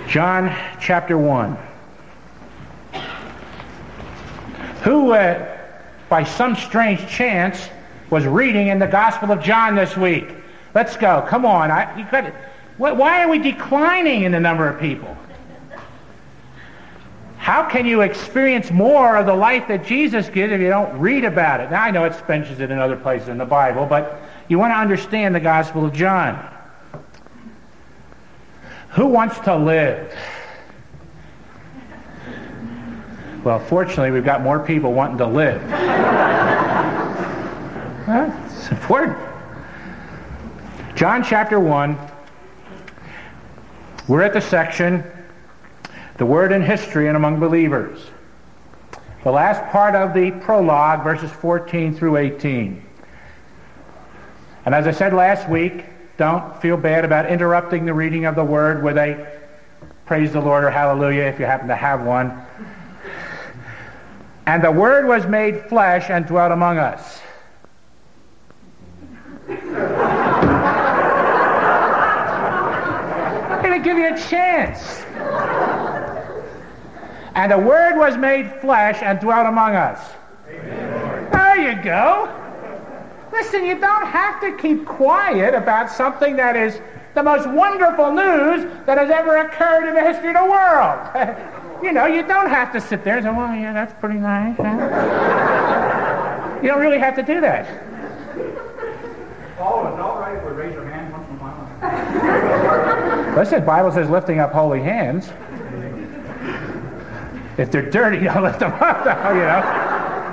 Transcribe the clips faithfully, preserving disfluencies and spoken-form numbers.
John chapter one. Who, uh, by some strange chance, was reading in the Gospel of John this week? Let's go. Come on. I, you got, why are we declining in the number of people? How can you experience more of the life that Jesus gives if you don't read about it? Now, I know it mentions it in other places in the Bible, but you want to understand the Gospel of John. Who wants to live? Well, fortunately, we've got more people wanting to live. Well, it's important. John chapter one. We're at the section, the Word in History and Among Believers. The last part of the prologue, verses fourteen through eighteen. And as I said last week, don't feel bad about interrupting the reading of the Word with a praise the Lord or hallelujah if you happen to have one. And the Word was made flesh and dwelt among us. I'm going to give you a chance. And the Word was made flesh and dwelt among us. Amen. There you go. Listen, you don't have to keep quiet about something that is the most wonderful news that has ever occurred in the history of the world. You know, you don't have to sit there and say, well, yeah, that's pretty nice. Huh? You don't really have to do that. Oh, it's all right if we raise your hand once in a while. Listen, the Bible says lifting up holy hands. If they're dirty, don't lift them up, though, you know.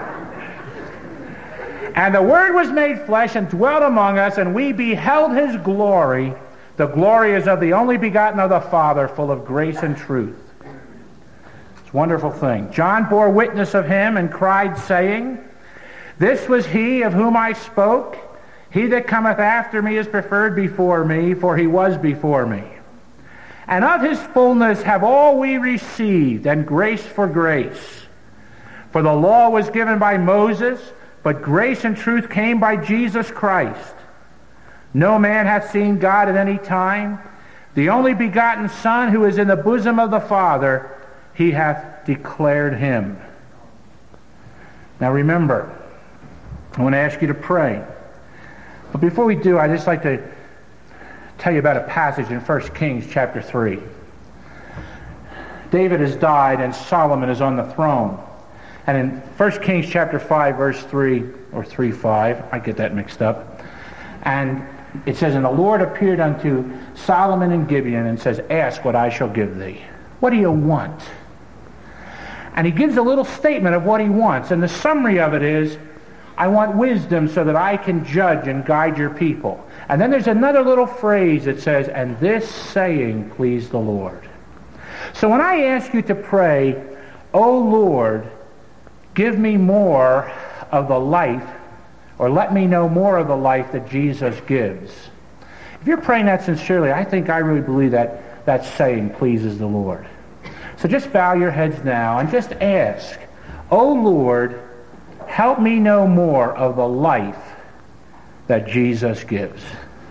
And the Word was made flesh and dwelt among us, and we beheld His glory. The glory is of the only begotten of the Father, full of grace and truth. It's a wonderful thing. John bore witness of Him and cried, saying, This was He of whom I spoke. He that cometh after me is preferred before me, for He was before me. And of His fullness have all we received, and grace for grace. For the law was given by Moses, but grace and truth came by Jesus Christ. No man hath seen God at any time. The only begotten Son, who is in the bosom of the Father, He hath declared Him. Now remember, I want to ask you to pray. But before we do, I'd just like to tell you about a passage in First Kings chapter three. David has died and Solomon is on the throne. And in First Kings chapter five, verse three, or three five, I get that mixed up. And it says, And the Lord appeared unto Solomon in Gibeon and says, Ask what I shall give thee. What do you want? And he gives a little statement of what he wants. And the summary of it is, I want wisdom so that I can judge and guide your people. And then there's another little phrase that says, And this saying pleased the Lord. So when I ask you to pray, O Lord, give me more of the life, or let me know more of the life that Jesus gives. If you're praying that sincerely, I think I really believe that that saying pleases the Lord. So just bow your heads now and just ask, O Lord, help me know more of the life that Jesus gives.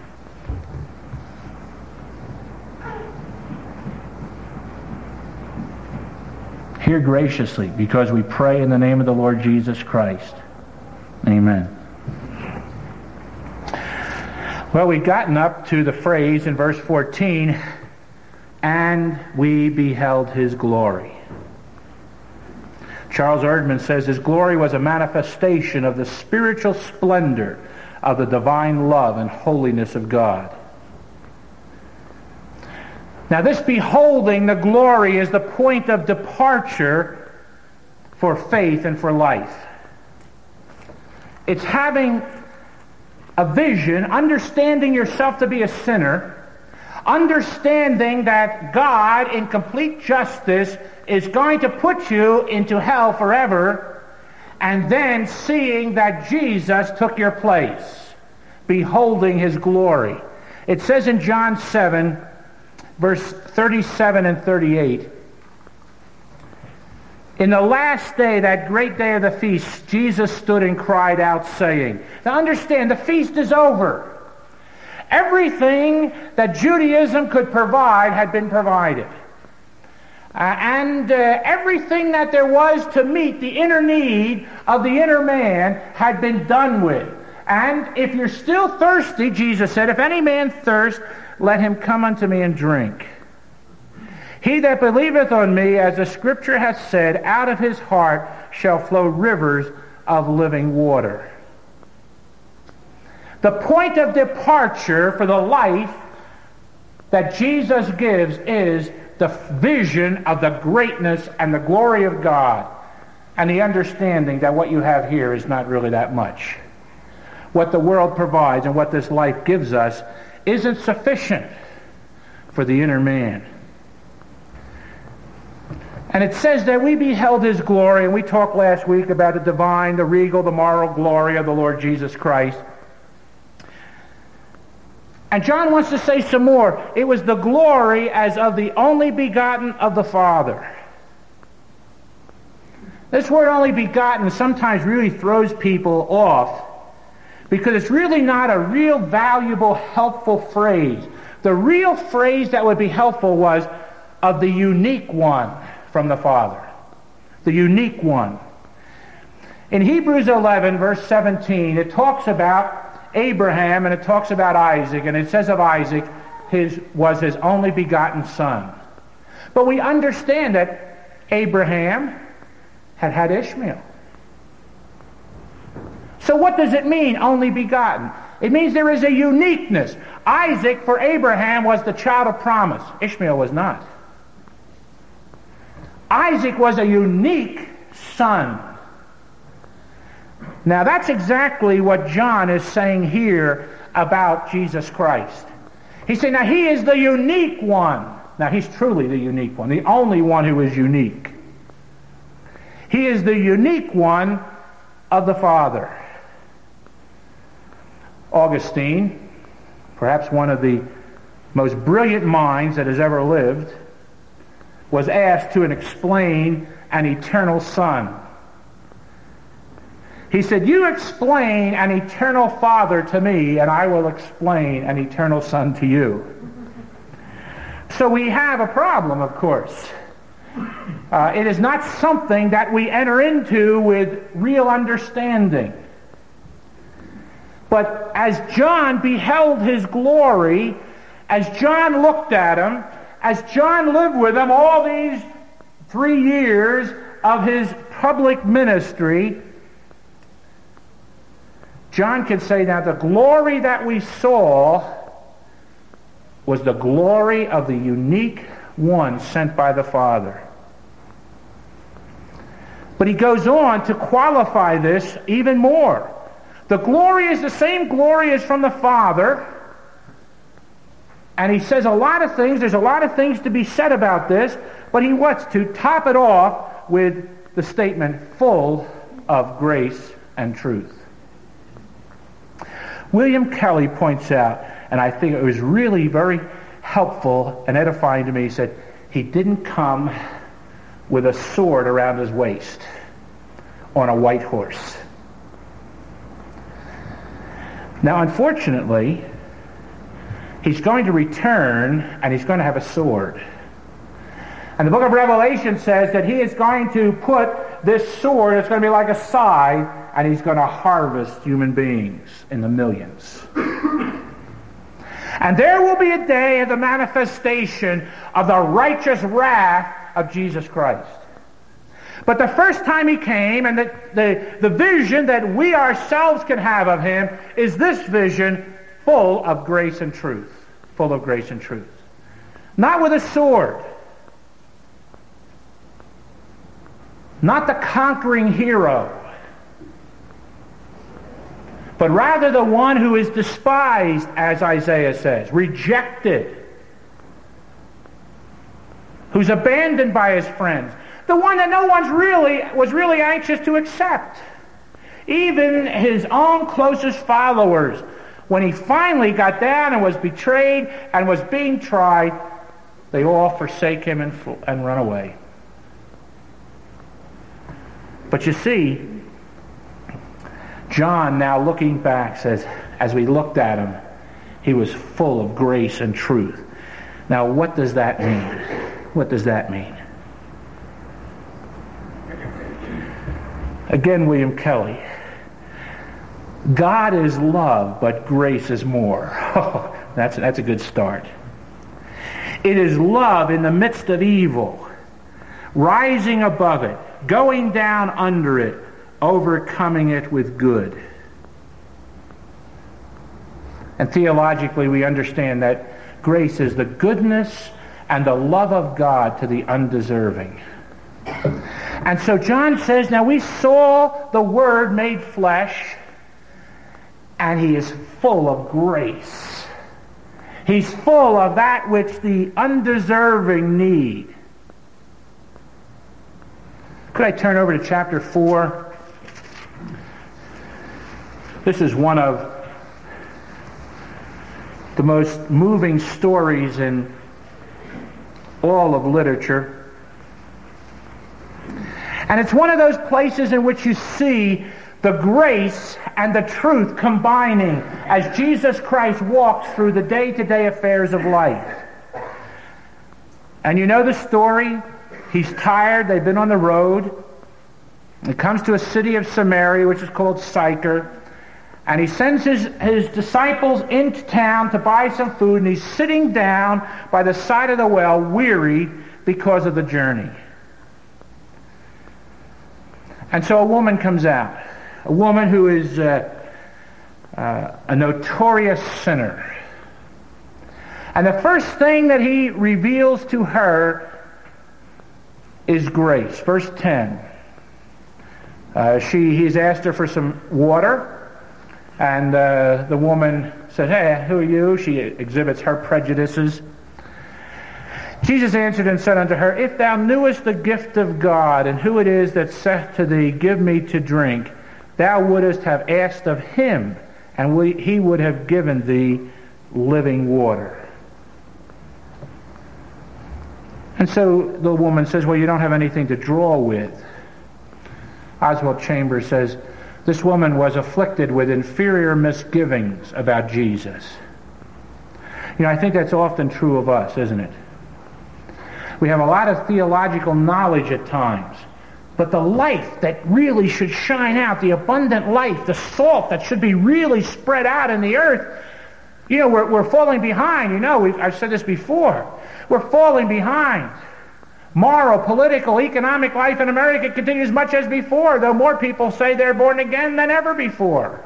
Hear graciously, because we pray in the name of the Lord Jesus Christ. Amen. Well, we've gotten up to the phrase in verse fourteen, and we beheld His glory. Charles Erdman says His glory was a manifestation of the spiritual splendor of the divine love and holiness of God. Now this beholding the glory is the point of departure for faith and for life. It's having a vision, understanding yourself to be a sinner, understanding that God in complete justice is going to put you into hell forever, and then seeing that Jesus took your place, beholding His glory. It says in John seven, verse thirty-seven and thirty-eight, In the last day, that great day of the feast, Jesus stood and cried out, saying, now understand, the feast is over. Everything that Judaism could provide had been provided. Uh, and uh, everything that there was to meet the inner need of the inner man had been done with. And if you're still thirsty, Jesus said, if any man thirst, let him come unto me and drink. He that believeth on me, as the Scripture hath said, out of his heart shall flow rivers of living water. The point of departure for the life that Jesus gives is the vision of the greatness and the glory of God, and the understanding that what you have here is not really that much. What the world provides and what this life gives us isn't sufficient for the inner man. And it says that we beheld his glory, and we talked last week about the divine, the regal, the moral glory of the Lord Jesus Christ. And John wants to say some more. It was the glory as of the only begotten of the Father. This word only begotten sometimes really throws people off because it's really not a real valuable, helpful phrase. The real phrase that would be helpful was of the unique one from the Father. The unique one. In Hebrews eleven, verse seventeen, it talks about Abraham, and it talks about Isaac, and it says of Isaac, his was his only begotten son. But we understand that Abraham had had Ishmael. So what does it mean, only begotten? It means there is a uniqueness. Isaac, for Abraham, was the child of promise. Ishmael was not. Isaac was a unique son. Now that's exactly what John is saying here about Jesus Christ. He's saying, now he is the unique one. Now he's truly the unique one, the only one who is unique. He is the unique one of the Father. Augustine, perhaps one of the most brilliant minds that has ever lived, was asked to explain an eternal Son. He said, you explain an eternal Father to me, and I will explain an eternal Son to you. So we have a problem, of course. Uh, it is not something that we enter into with real understanding. But as John beheld his glory, as John looked at him, as John lived with him all these three years of his public ministry, John can say, now the glory that we saw was the glory of the unique one sent by the Father. But he goes on to qualify this even more. The glory is the same glory as from the Father. And he says a lot of things. There's a lot of things to be said about this. But he wants to top it off with the statement, full of grace and truth. William Kelly points out, and I think it was really very helpful and edifying to me, he said, he didn't come with a sword around his waist on a white horse. Now, unfortunately, he's going to return and he's going to have a sword. And the book of Revelation says that he is going to put this sword, it's going to be like a scythe, and he's going to harvest human beings in the millions. And there will be a day of the manifestation of the righteous wrath of Jesus Christ. But the first time he came, and the, the, the vision that we ourselves can have of him is this vision full of grace and truth. Full of grace and truth. Not with a sword. Not the conquering hero. But rather the one who is despised, as Isaiah says, rejected, who's abandoned by his friends, the one that no one's really was really anxious to accept. Even his own closest followers, when he finally got down and was betrayed and was being tried, they all forsake him and, and run away. But you see, John, now looking back, says, as we looked at him, he was full of grace and truth. Now, what does that mean? What does that mean? Again, William Kelly. God is love, but grace is more. Oh, that's, that's a good start. It is love in the midst of evil, rising above it, going down under it, overcoming it with good. And theologically, we understand that grace is the goodness and the love of God to the undeserving. And so John says, now we saw the Word made flesh, and he is full of grace. He's full of that which the undeserving need. Could I turn over to chapter four? This is one of the most moving stories in all of literature. And it's one of those places in which you see the grace and the truth combining as Jesus Christ walks through the day-to-day affairs of life. And you know the story. He's tired. They've been on the road. He comes to a city of Samaria, which is called Sychar. And he sends his, his disciples into town to buy some food. And he's sitting down by the side of the well, weary because of the journey. And so a woman comes out. A woman who is uh, uh, a notorious sinner. And the first thing that he reveals to her is grace. Verse ten. Uh, she, he's asked her for some water. And uh, the woman said, hey, who are you? She exhibits her prejudices. Jesus answered and said unto her, if thou knewest the gift of God, and who it is that saith to thee, give me to drink, thou wouldest have asked of him, and we, he would have given thee living water. And so the woman says, well, you don't have anything to draw with. Oswald Chambers says, this woman was afflicted with inferior misgivings about Jesus. You know, I think that's often true of us, isn't it? We have a lot of theological knowledge at times. But the life that really should shine out, the abundant life, the salt that should be really spread out in the earth, you know, we're, we're falling behind. You know, we've, I've said this before. We're falling behind. Moral, political, economic life in America continues much as before, though more people say they're born again than ever before.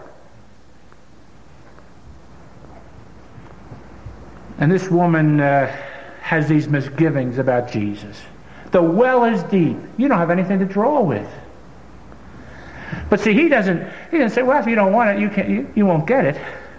And this woman uh, has these misgivings about Jesus. The well is deep. You don't have anything to draw with. But see, he doesn't. He doesn't say, "Well, if you don't want it, you can't. You, you won't get it."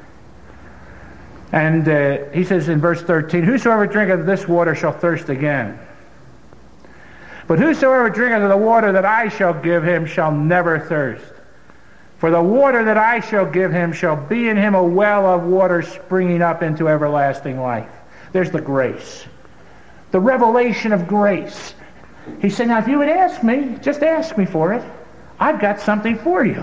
And uh, he says in verse thirteen, "Whosoever drinketh of this water shall thirst again. But whosoever drinketh of the water that I shall give him shall never thirst. For the water that I shall give him shall be in him a well of water springing up into everlasting life." There's the grace. The revelation of grace. He said, now if you would ask me, just ask me for it. I've got something for you.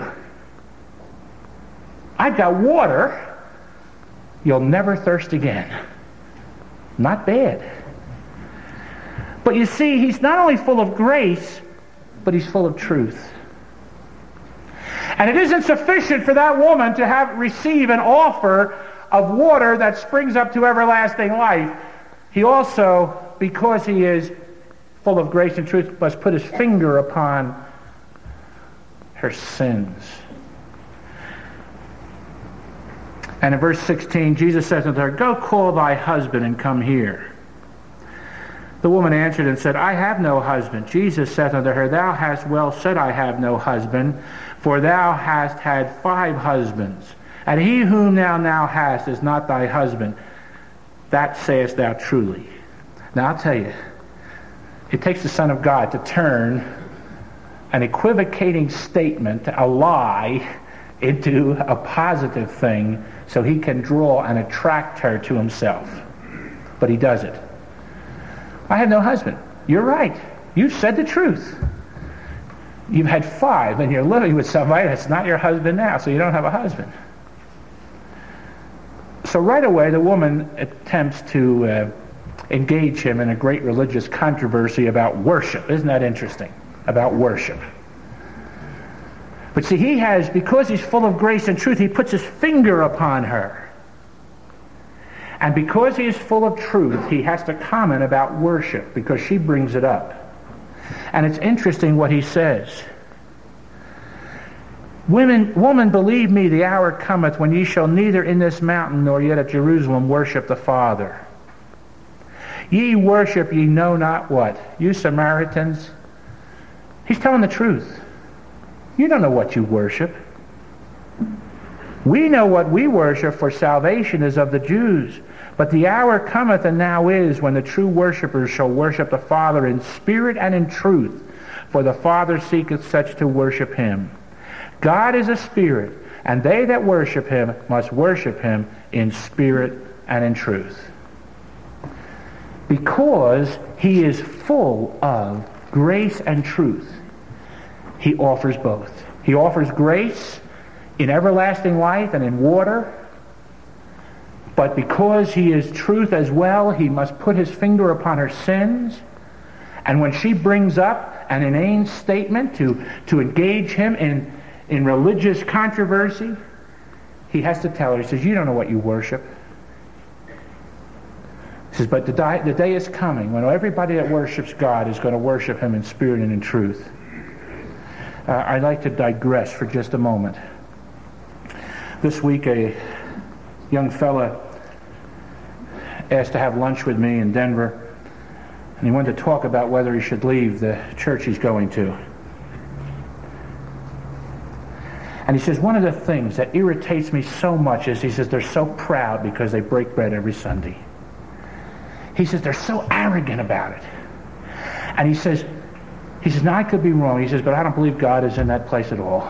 I've got water. You'll never thirst again. Not bad. But you see, he's not only full of grace, but he's full of truth. And it isn't sufficient for that woman to have receive an offer of water that springs up to everlasting life. He also, because he is full of grace and truth, must put his finger upon her sins. And in verse sixteen, Jesus says unto her, "Go call thy husband and come here." The woman answered and said, "I have no husband." Jesus saith unto her, "Thou hast well said, I have no husband, for thou hast had five husbands, and he whom thou now hast is not thy husband. That sayest thou truly." Now I'll tell you, it takes the Son of God to turn an equivocating statement, a lie, into a positive thing so he can draw and attract her to himself. But he does it. I have no husband. You're right. You've said the truth. You've had five, and you're living with somebody that's not your husband now, so you don't have a husband. So right away, the woman attempts to uh, engage him in a great religious controversy about worship. Isn't that interesting? About worship. But see, he has, because he's full of grace and truth, he puts his finger upon her. And because he is full of truth, he has to comment about worship, because she brings it up. And it's interesting what he says. Women, woman, believe me, the hour cometh when ye shall neither in this mountain nor yet at Jerusalem worship the Father. Ye worship ye know not what. You Samaritans. He's telling the truth. You don't know what you worship. We know what we worship, for salvation is of the Jews. But the hour cometh, and now is, when the true worshippers shall worship the Father in spirit and in truth. For the Father seeketh such to worship him. God is a spirit, and they that worship him must worship him in spirit and in truth. Because he is full of grace and truth, he offers both. He offers grace in everlasting life and in water. But because he is truth as well, he must put his finger upon her sins. And when she brings up an inane statement to, to engage him in, in religious controversy, he has to tell her, he says, you don't know what you worship. He says, but the day, the day is coming when everybody that worships God is going to worship him in spirit and in truth. Uh, I'd like to digress for just a moment. This week, a young fella asked to have lunch with me in Denver, and he wanted to talk about whether he should leave the church he's going to. And he says, one of the things that irritates me so much is, he says, they're so proud because they break bread every Sunday. He says, they're so arrogant about it. And he says, he says, now I could be wrong. He says, but I don't believe God is in that place at all.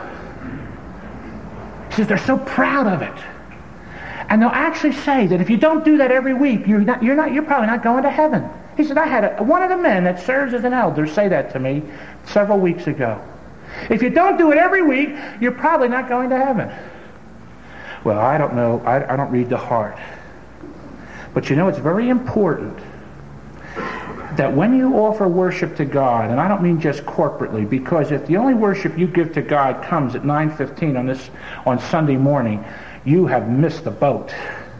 He says, they're so proud of it. And they'll actually say that if you don't do that every week, you're not, you're not, you're probably not going to heaven. He said, I had a, one of the men that serves as an elder say that to me several weeks ago. If you don't do it every week, you're probably not going to heaven. Well, I don't know. I, I don't read the heart. But you know, it's very important that when you offer worship to God, and I don't mean just corporately, because if the only worship you give to God comes at nine fifteen on this on Sunday morning, you have missed the boat.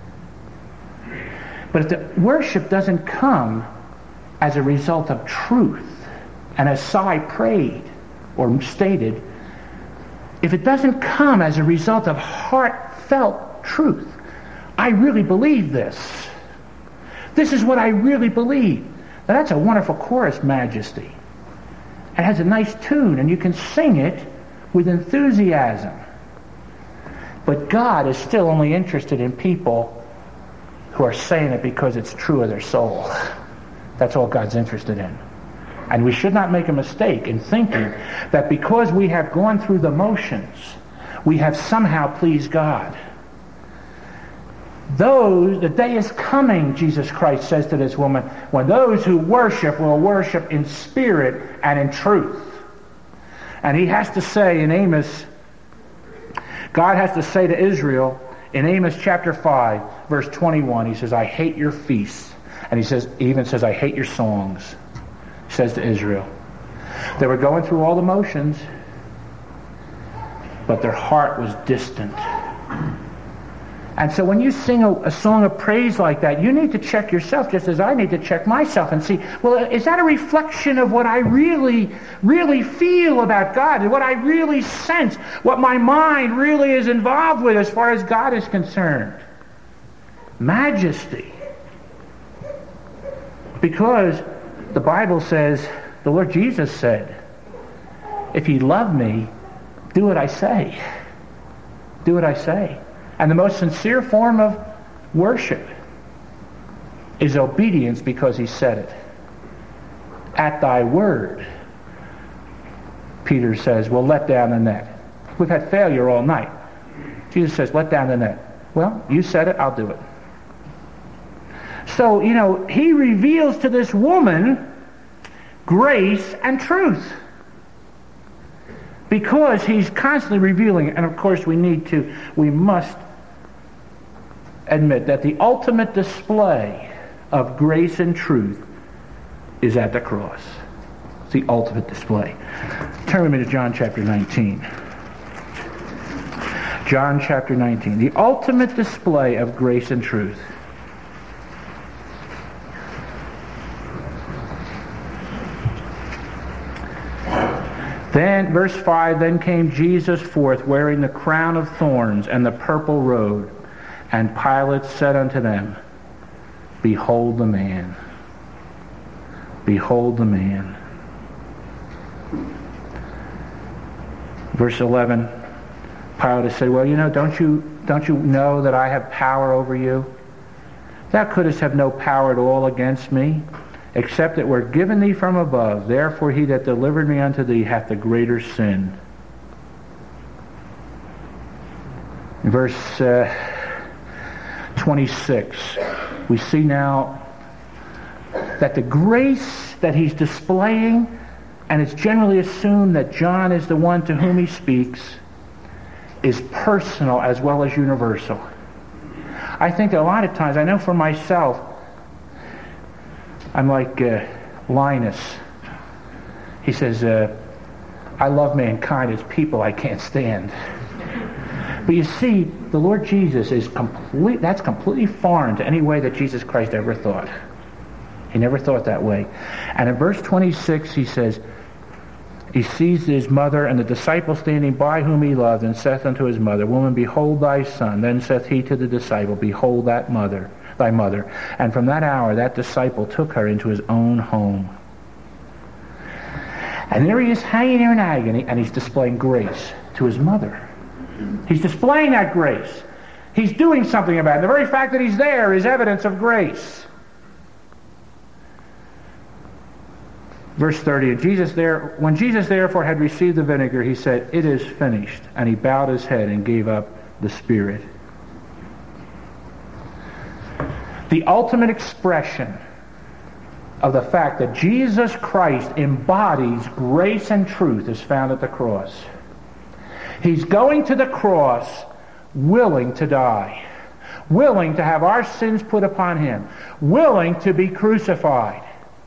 But if the worship doesn't come as a result of truth, and as Cy prayed or stated, if it doesn't come as a result of heartfelt truth, I really believe this. This is what I really believe. Now that's a wonderful chorus, Majesty. It has a nice tune, and you can sing it with enthusiasm. But God is still only interested in people who are saying it because it's true of their soul. That's all God's interested in. And we should not make a mistake in thinking that because we have gone through the motions, we have somehow pleased God. Those, the day is coming, Jesus Christ says to this woman, when those who worship will worship in spirit and in truth. And he has to say in Amos, God has to say to Israel in Amos chapter five, verse twenty-one, he says, I hate your feasts. And he says, he even says, I hate your songs. He says to Israel. They were going through all the motions, but their heart was distant. And so when you sing a, a song of praise like that, you need to check yourself just as I need to check myself and see, well, is that a reflection of what I really, really feel about God? What I really sense? What my mind really is involved with as far as God is concerned? Majesty. Because the Bible says, the Lord Jesus said, if ye love me, do what I say. Do what I say. And the most sincere form of worship is obedience because he said it. At thy word, Peter says, well, let down the net. We've had failure all night. Jesus says, let down the net. Well, you said it, I'll do it. So, you know, he reveals to this woman grace and truth. Because he's constantly revealing it. And of course we need to, we must admit that the ultimate display of grace and truth is at the cross. It's the ultimate display. Turn with me to John chapter nineteen. John chapter nineteen. The ultimate display of grace and truth. Then, verse five, then came Jesus forth, wearing the crown of thorns and the purple robe. And Pilate said unto them, Behold the man. Behold the man. Verse eleven, Pilate said, Well, you know, don't you don't you know that I have power over you? Thou couldst have no power at all against me, except it were given thee from above. Therefore he that delivered me unto thee hath the greater sin. In verse uh, twenty-six, we see now that the grace that he's displaying, and it's generally assumed that John is the one to whom he speaks, is personal as well as universal. I think that a lot of times, I know for myself, I'm like uh, Linus. He says, uh, I love mankind as people I can't stand. But you see, the Lord Jesus is complete, that's completely foreign to any way that Jesus Christ ever thought. He never thought that way. And in verse twenty-six he says, he sees his mother and the disciple standing by whom he loved, and saith unto his mother, Woman, behold thy son. Then saith he to the disciple, Behold that mother, thy mother. And from that hour that disciple took her into his own home. And there he is hanging there in agony, and he's displaying grace to his mother. He's displaying that grace. He's doing something about it. The very fact that he's there is evidence of grace. Verse thirty, Jesus there, when Jesus therefore had received the vinegar, he said, It is finished. And he bowed his head and gave up the spirit. The ultimate expression of the fact that Jesus Christ embodies grace and truth is found at the cross. He's going to the cross willing to die, willing to have our sins put upon him, willing to be crucified.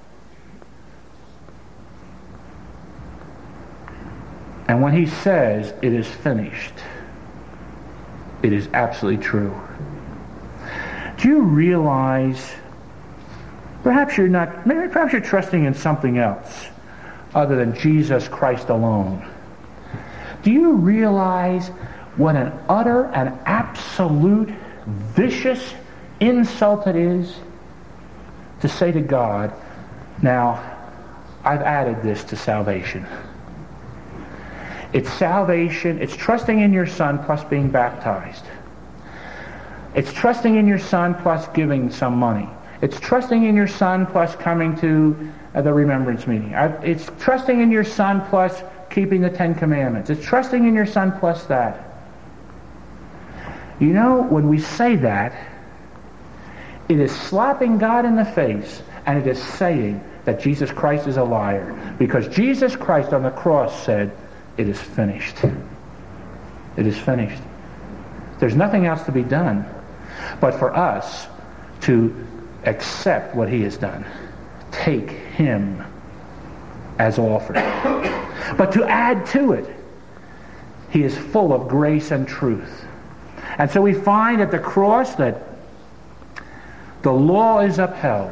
And when he says, it is finished, it is absolutely true. Do you realize, perhaps you're not, maybe perhaps you're trusting in something else other than Jesus Christ alone. Do you realize what an utter and absolute vicious insult it is to say to God, now, I've added this to salvation. It's salvation, it's trusting in your Son plus being baptized. It's trusting in your Son plus giving some money. It's trusting in your Son plus coming to uh, the remembrance meeting. I, it's trusting in your Son plus keeping the Ten Commandments. It's trusting in your Son plus that. You know, when we say that, it is slapping God in the face, and it is saying that Jesus Christ is a liar. Because Jesus Christ on the cross said, it is finished. It is finished. There's nothing else to be done but for us to accept what he has done. Take him as offered. But to add to it, he is full of grace and truth. And so we find at the cross that the law is upheld.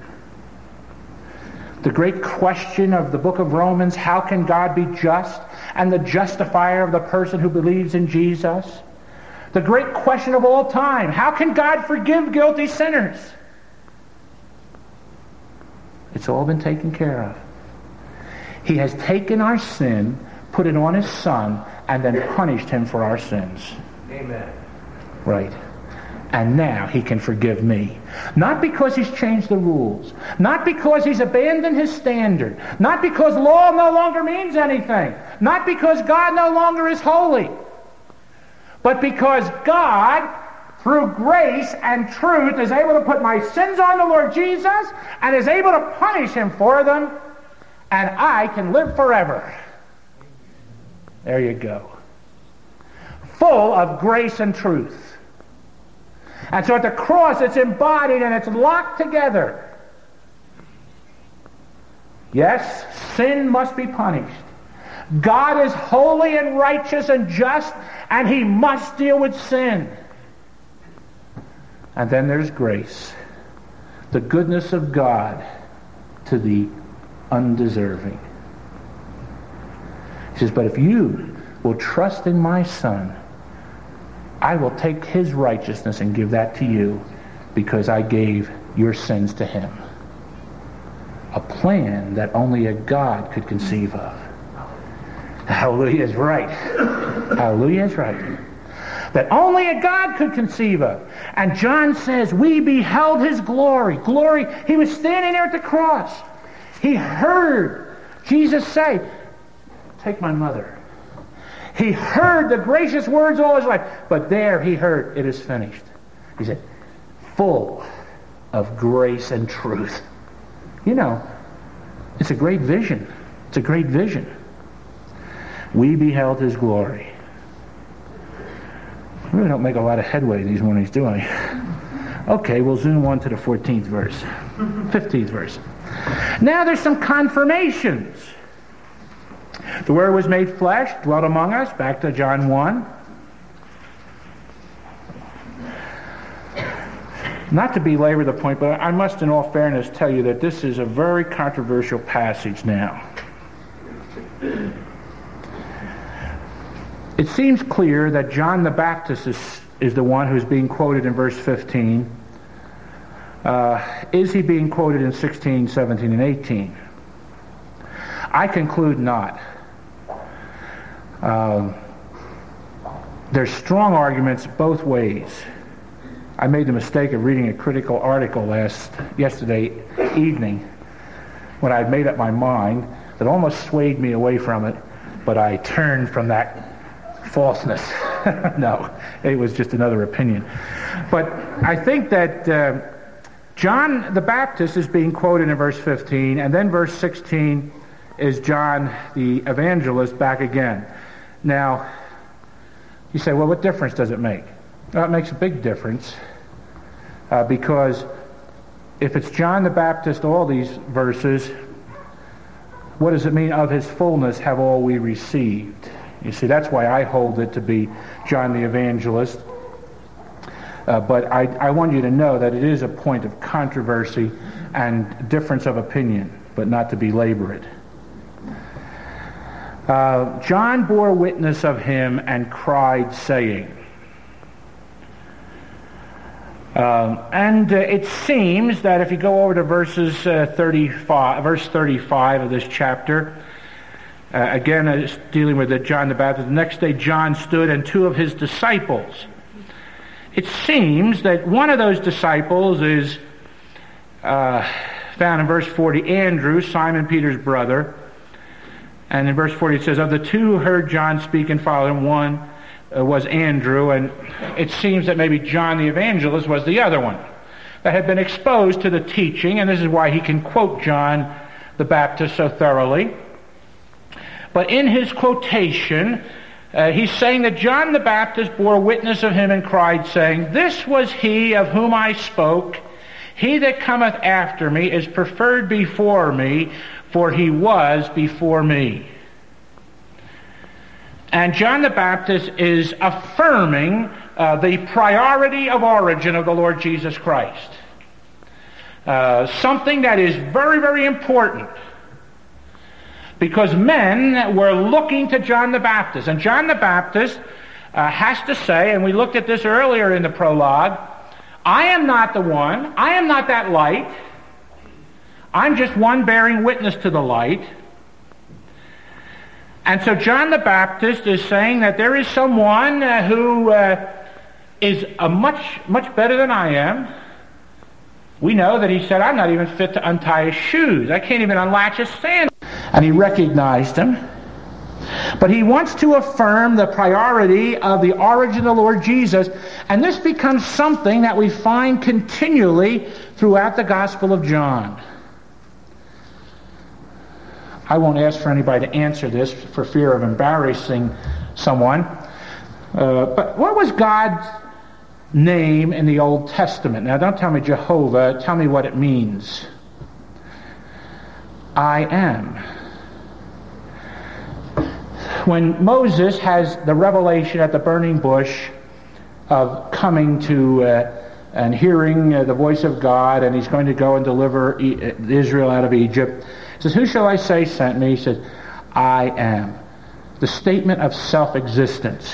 The great question of the book of Romans, how can God be just and the justifier of the person who believes in Jesus? The great question of all time, how can God forgive guilty sinners? It's all been taken care of. He has taken our sin, put it on his Son, and then punished him for our sins. Amen. Right. And now he can forgive me. Not because he's changed the rules. Not because he's abandoned his standard. Not because law no longer means anything. Not because God no longer is holy. But because God, through grace and truth, is able to put my sins on the Lord Jesus and is able to punish him for them, and I can live forever. There you go. Full of grace and truth. And so at the cross it's embodied and it's locked together. Yes, sin must be punished. God is holy and righteous and just, and he must deal with sin. And then there's grace, the goodness of God to the undeserving. He says, but if you will trust in my Son, I will take his righteousness and give that to you because I gave your sins to him. A plan that only a God could conceive of. Hallelujah is right. Hallelujah is right. That only a God could conceive of. And John says, we beheld his glory. Glory. He was standing there at the cross. He heard Jesus say, take my mother. He heard the gracious words all his life. But there he heard, it is finished. He said, full of grace and truth. You know, it's a great vision. It's a great vision. We beheld his glory. We really don't make a lot of headway these mornings, do we? Okay, we'll zoom on to the fourteenth verse. fifteenth verse. Now there's some confirmations. The Word was made flesh, dwelt among us, back to John one. Not to belabor the point, but I must in all fairness tell you that this is a very controversial passage now. It seems clear that John the Baptist is, is the one who's being quoted in verse fifteen. Uh, is he being quoted in sixteen, seventeen, and eighteen? I conclude not. Um, there's strong arguments both ways. I made the mistake of reading a critical article last yesterday evening when I'd made up my mind that almost swayed me away from it, but I turned from that falseness. No, it was just another opinion. But I think that uh, John the Baptist is being quoted in verse fifteen, and then verse sixteen is John the Evangelist back again. Now, you say, well, what difference does it make? Well, it makes a big difference uh, because if it's John the Baptist, all these verses, what does it mean? Of his fullness have all we received. You see, that's why I hold it to be John the Evangelist. Uh, but I, I want you to know that it is a point of controversy and difference of opinion, but not to belabor it. Uh, John bore witness of him and cried, saying. Um, and uh, it seems that if you go over to verses uh, thirty-five, verse thirty-five of this chapter, uh, again it's dealing with the John the Baptist. The next day John stood and two of his disciples. It seems that one of those disciples is uh, found in verse forty, Andrew, Simon Peter's brother. And in verse forty it says, of the two who heard John speak and followed him, one uh, was Andrew, and it seems that maybe John the Evangelist was the other one that had been exposed to the teaching, and this is why he can quote John the Baptist so thoroughly. But in his quotation, uh, he's saying that John the Baptist bore witness of him and cried, saying, this was he of whom I spoke. He that cometh after me is preferred before me, for he was before me. And John the Baptist is affirming uh, the priority of origin of the Lord Jesus Christ. Uh, something that is very, very important. Because men were looking to John the Baptist. And John the Baptist uh, has to say, and we looked at this earlier in the prologue, I am not the one. I am not that light. I'm just one bearing witness to the light. And so John the Baptist is saying that there is someone uh, who uh, is a much, much better than I am. We know that he said, I'm not even fit to untie his shoes. I can't even unlatch his sandals. And he recognized him. But he wants to affirm the priority of the origin of the Lord Jesus. And this becomes something that we find continually throughout the Gospel of John. I won't ask for anybody to answer this for fear of embarrassing someone. Uh, but what was God's name in the Old Testament? Now don't tell me Jehovah. Tell me what it means. I am. when Moses has the revelation at the burning bush of coming to uh, and hearing uh, the voice of God, and he's going to go and deliver e- Israel out of Egypt, he says, "Who shall I say sent me?" He said, "I am." The statement of self-existence.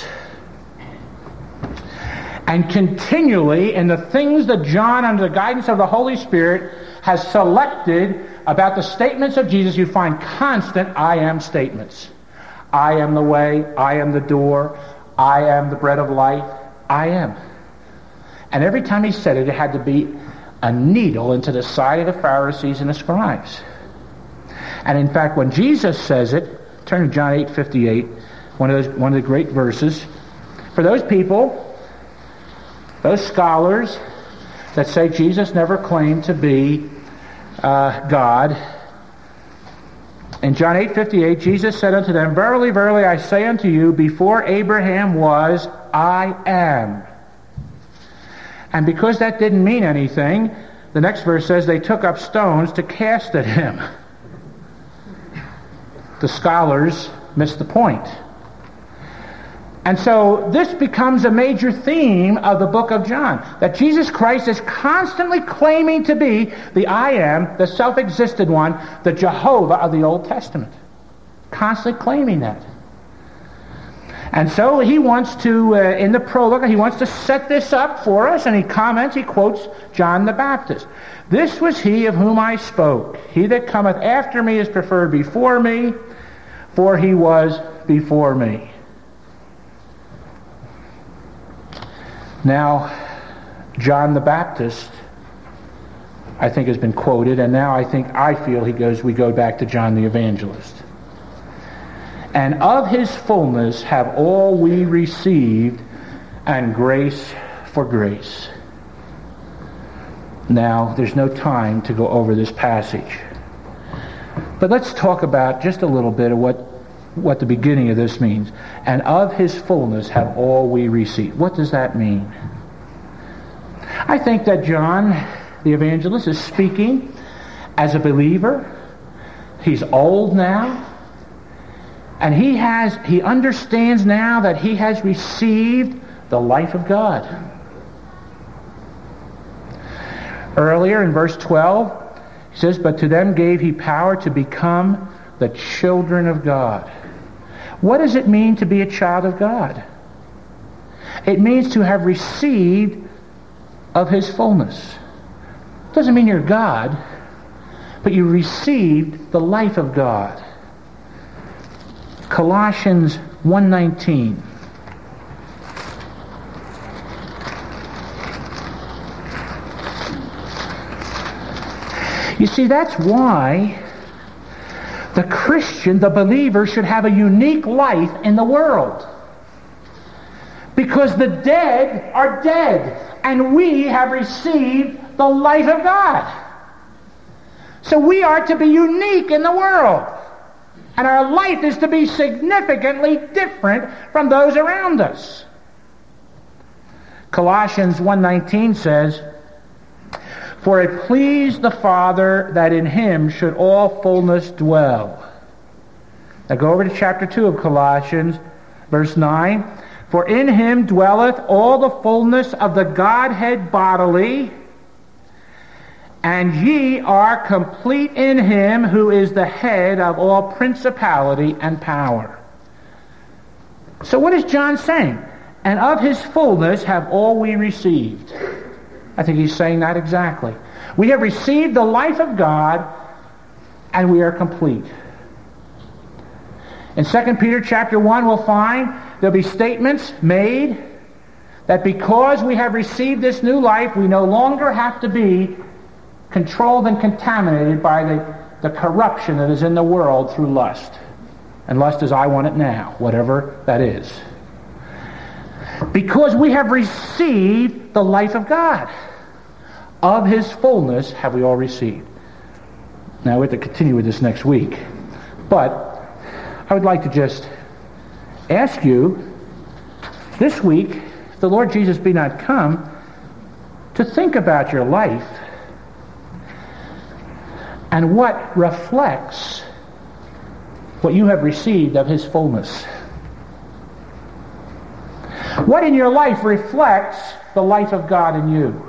And continually, in the things that John, under the guidance of the Holy Spirit, has selected about the statements of Jesus, you find constant I am statements. I am the way, I am the door, I am the bread of life, I am. And every time he said it, it had to be a needle into the side of the Pharisees and the scribes. And in fact, when Jesus says it, turn to John eight fifty-eight, one of those, one of the great verses. For those people, those scholars that say Jesus never claimed to be uh, God, in John eight fifty-eight, Jesus said unto them, "Verily, verily, I say unto you, before Abraham was, I am." And because that didn't mean anything, the next verse says they took up stones to cast at him. The scholars missed the point. And so this becomes a major theme of the book of John, that Jesus Christ is constantly claiming to be the I am, the self-existent one, the Jehovah of the Old Testament. Constantly claiming that. And so he wants to, uh, in the prologue, he wants to set this up for us, and he comments, he quotes John the Baptist. "This was he of whom I spoke. He that cometh after me is preferred before me, for he was before me." Now, John the Baptist, I think, has been quoted, and now I think, I feel he goes, we go back to John the Evangelist. "And of his fullness have all we received, and grace for grace." Now, there's no time to go over this passage. But let's talk about just a little bit of what, what the beginning of this means. "And of his fullness have all we received." What does that mean? I think that John, the evangelist, is speaking as a believer. He's old now. And he has, he understands now that he has received the life of God. Earlier in verse twelve, he says, "But to them gave he power to become the children of God." What does it mean to be a child of God? It means to have received of his fullness. It doesn't mean you're God, but you received the life of God. Colossians one nineteen. You see, that's why the Christian, the believer, should have a unique life in the world. Because the dead are dead, and we have received the life of God. So we are to be unique in the world. And our life is to be significantly different from those around us. Colossians one nineteen says, "For it pleased the Father that in him should all fullness dwell." Now go over to chapter two of Colossians, verse nine. "For in him dwelleth all the fullness of the Godhead bodily, and ye are complete in him who is the head of all principality and power." So what is John saying? "And of his fullness have all we received." I think he's saying that exactly. We have received the life of God, and we are complete. In Second Peter chapter one, we'll find there'll be statements made that because we have received this new life, we no longer have to be controlled and contaminated by the, the corruption that is in the world through lust. And lust is I want it now, whatever that is. Because we have received the life of God. Of his fullness have we all received. Now we have to continue with this next week. But I would like to just ask you this week, if the Lord Jesus be not come, to think about your life and what reflects what you have received of his fullness. What in your life reflects the life of God in you?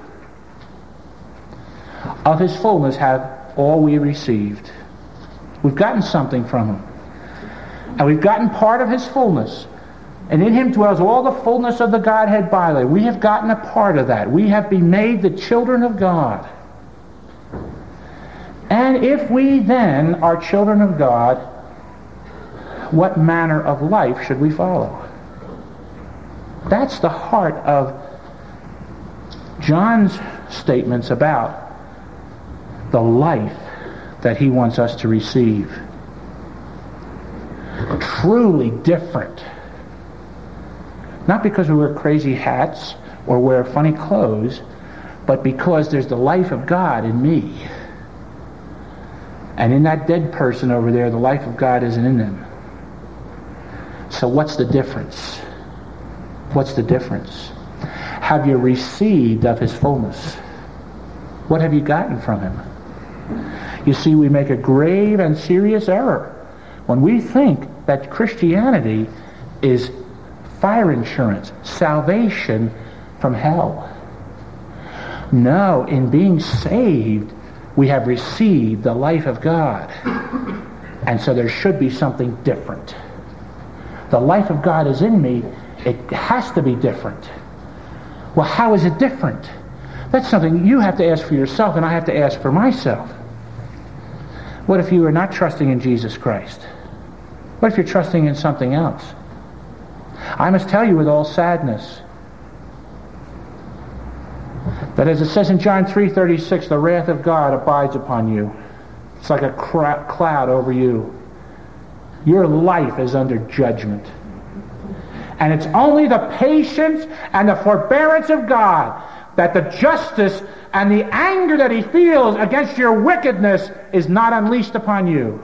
Of his fullness have all we received. We've gotten something from him. And we've gotten part of his fullness. And in him dwells all the fullness of the Godhead bodily. We have gotten a part of that. We have been made the children of God. And if we then are children of God, what manner of life should we follow? That's the heart of John's statements about the life that he wants us to receive. Truly different. Not because we wear crazy hats or wear funny clothes, but because there's the life of God in me. And in that dead person over there, the life of God isn't in them. So what's the difference? What's the difference? Have you received of his fullness? What have you gotten from him? You see, we make a grave and serious error when we think that Christianity is fire insurance, salvation from hell. No, in being saved, we have received the life of God. And so there should be something different. The life of God is in me. It has to be different. Well, how is it different? That's something you have to ask for yourself, and I have to ask for myself. What if you are not trusting in Jesus Christ? What if you're trusting in something else? I must tell you with all sadness that, as it says in John three thirty-six, the wrath of God abides upon you. It's like a cloud over you. Your life is under judgment. And it's only the patience and the forbearance of God, that the justice and the anger that he feels against your wickedness is not unleashed upon you.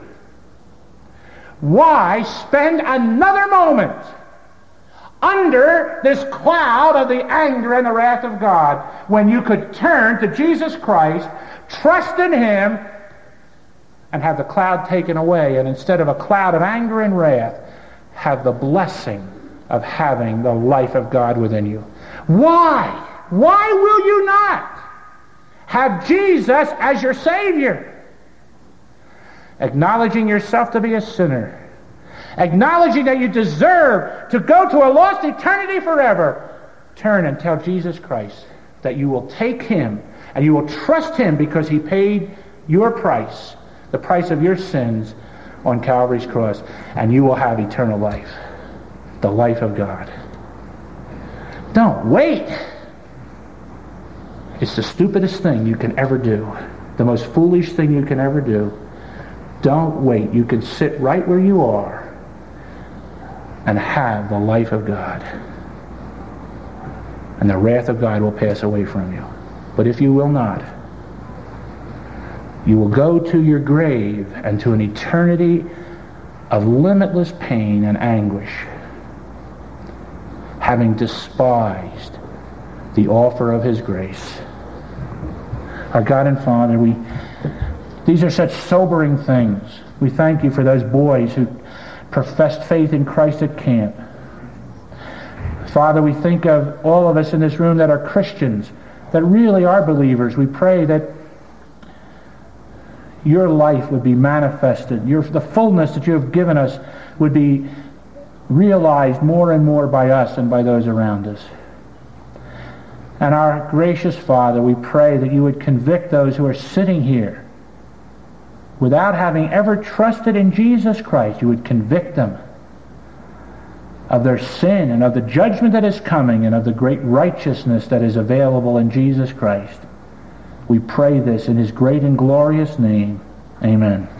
Why spend another moment under this cloud of the anger and the wrath of God when you could turn to Jesus Christ, trust in him, and have the cloud taken away, and instead of a cloud of anger and wrath, have the blessing of having the life of God within you? Why? Why will you not have Jesus as your Savior? Acknowledging yourself to be a sinner. Acknowledging that you deserve to go to a lost eternity forever. Turn and tell Jesus Christ that you will take him and you will trust him because he paid your price, the price of your sins on Calvary's cross, and you will have eternal life, the life of God. Don't wait. It's the stupidest thing you can ever do, the most foolish thing you can ever do. Don't wait. You can sit right where you are and have the life of God. And the wrath of God will pass away from you. But if you will not, you will go to your grave and to an eternity of limitless pain and anguish, having despised the offer of his grace. Our God and Father, we these are such sobering things. We thank you for those boys who professed faith in Christ at camp. Father, we think of all of us in this room that are Christians, that really are believers. We pray that your life would be manifested, your, the fullness that you have given us would be realized more and more by us and by those around us. And our gracious Father, we pray that you would convict those who are sitting here without having ever trusted in Jesus Christ. You would convict them of their sin and of the judgment that is coming and of the great righteousness that is available in Jesus Christ. We pray this in his great and glorious name. Amen.